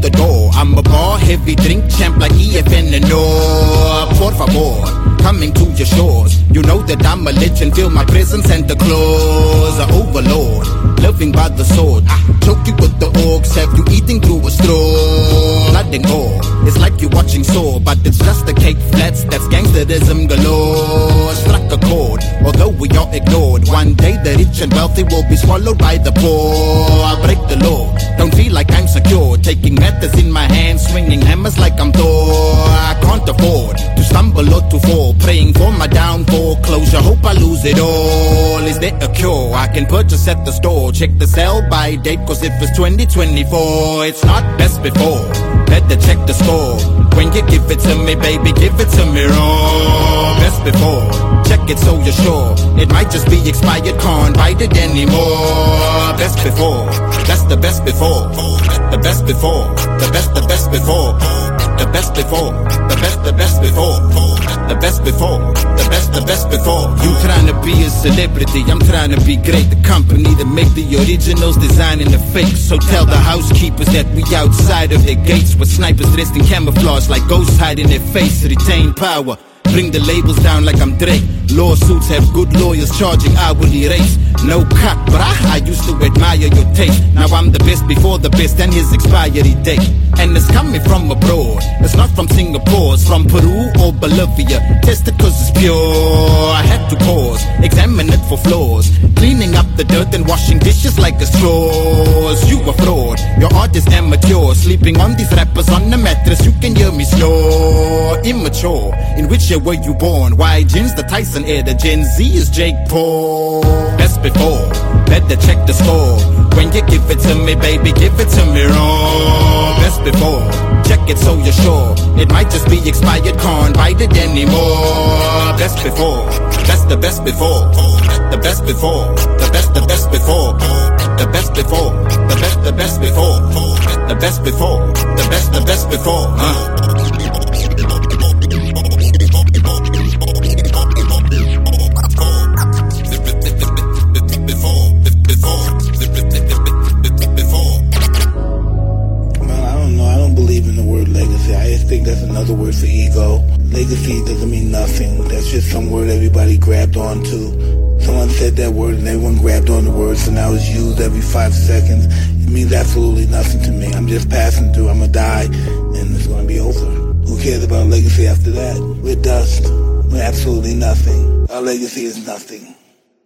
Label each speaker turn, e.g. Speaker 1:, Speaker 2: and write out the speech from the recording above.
Speaker 1: the door. I'm a bar heavy drink champ like EFN and no. Por favor, coming to your shores. You know that I'm a legend, feel my presence and the claws. An overlord, living by the sword. Choke you with the orcs, have you eating through a straw? Blood and gore, it's like you're watching Saw, but it's just the cake flats, that's gangsterism galore. Struck a chord, although we are ignored. One day the rich and wealthy will be swallowed by the poor. I break the law, don't feel like I'm secure. Taking matters in my hands, swinging hammers like I'm Thor. I can't afford to stumble or to fall, praying for my downfall. Closure, hope I lose it all. Is there a cure I can purchase at the store? Check the sell by date, cause if it's 2024, it's not best before. Better check the score. When you give it to me, baby, give it to me raw. Best before, check it so you're sure. It might just be expired, can't bite it anymore. Best before, that's the best before. The best before, the best before. The best before, the best before. The best before, the best before. You tryna be a celebrity, I'm tryna be great. The company that make the originals, designing the fakes. So tell the housekeepers that we outside of their gates, with snipers dressed in camouflage like ghosts hiding their face. Retain power, bring the labels down like I'm Drake. Lawsuits have good lawyers charging hourly rates. No cut, but I used to admire your taste. Now I'm the best before the best and his expiry date. And it's coming from abroad, it's not from Singapore, it's from Peru or Bolivia. Test it cause it's pure. I had to pause, examine it for flaws, cleaning up the dirt and washing dishes like a straws. You a fraud, your art is amateur. Sleeping on these rappers on the mattress, you can hear me snore. Immature, in which year were you born? Why Jin's the Tyson heir, the Gen Z is Jake Paul. Best before, better check the score. When you give it to me, baby, give it to me raw. Best before, check it so you're sure. It might just be expired, can't bite it anymore. Best before, that's the best before. The best before, the best before. The best before, the best before. The best before, the best before.
Speaker 2: I think that's another word for ego. Legacy doesn't mean nothing. That's just some word everybody grabbed onto. Someone said that word and everyone grabbed on the word, so now it's used every 5 seconds. It means absolutely nothing to me. I'm just passing through. I'm gonna die and it's gonna be over. Who cares about legacy after that? We're dust. We're absolutely nothing. Our legacy is nothing.